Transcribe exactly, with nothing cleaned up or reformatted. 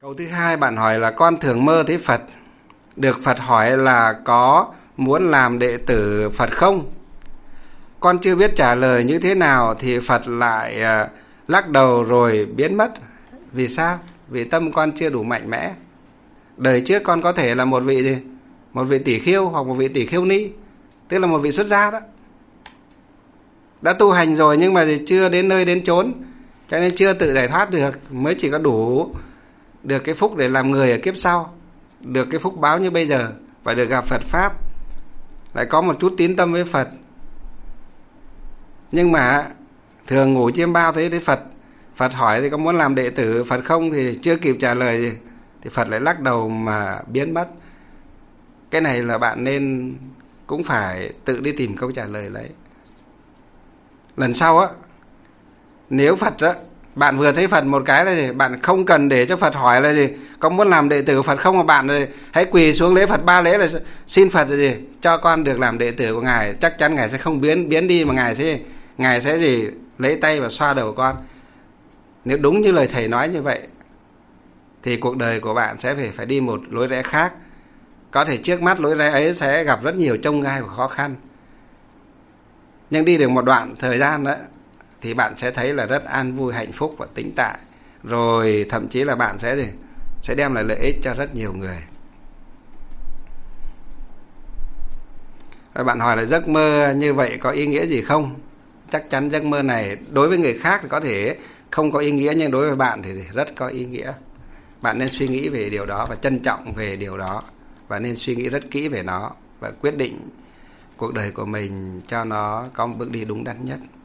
Câu thứ hai bạn hỏi là con thường mơ thấy Phật. Được Phật hỏi là có muốn làm đệ tử Phật không? Con chưa biết trả lời như thế nào thì Phật lại uh, lắc đầu rồi biến mất. Vì sao? Vì tâm con chưa đủ mạnh mẽ. Đời trước con có thể là một vị gì? Một vị tỷ khiêu hoặc một vị tỷ khiêu ni, tức là một vị xuất gia đó. Đã tu hành rồi nhưng mà chưa đến nơi đến chốn, cho nên chưa tự giải thoát được, mới chỉ có đủ được cái phúc để làm người ở kiếp sau, được cái phúc báo như bây giờ, và được gặp Phật Pháp, lại có một chút tín tâm với Phật. Nhưng mà thường ngủ chiêm bao thấy thấy Phật Phật hỏi thì có muốn làm đệ tử Phật không, thì chưa kịp trả lời gì thì Phật lại lắc đầu mà biến mất. Cái này là bạn nên cũng phải tự đi tìm câu trả lời lấy. Lần sau á, nếu Phật á, bạn vừa thấy Phật một cái là gì, bạn không cần để cho Phật hỏi là gì, có muốn làm đệ tử Phật không, mà bạn rồi hãy quỳ xuống lễ Phật ba lễ là xin Phật là gì, cho con được làm đệ tử của Ngài. Chắc chắn Ngài sẽ không biến biến đi, mà Ngài sẽ Ngài sẽ gì lấy tay và xoa đầu con. Nếu đúng như lời thầy nói như vậy thì cuộc đời của bạn sẽ phải phải đi một lối rẽ khác. Có thể trước mắt lối rẽ ấy sẽ gặp rất nhiều chông gai và khó khăn, nhưng đi được một đoạn thời gian đó thì bạn sẽ thấy là rất an vui, hạnh phúc và tĩnh tại. Rồi thậm chí là bạn sẽ gì sẽ đem lại lợi ích cho rất nhiều người. Rồi bạn hỏi là giấc mơ như vậy có ý nghĩa gì không? Chắc chắn giấc mơ này đối với người khác thì có thể không có ý nghĩa, nhưng đối với bạn thì rất có ý nghĩa. Bạn nên suy nghĩ về điều đó và trân trọng về điều đó, và nên suy nghĩ rất kỹ về nó và quyết định cuộc đời của mình cho nó có một bước đi đúng đắn nhất.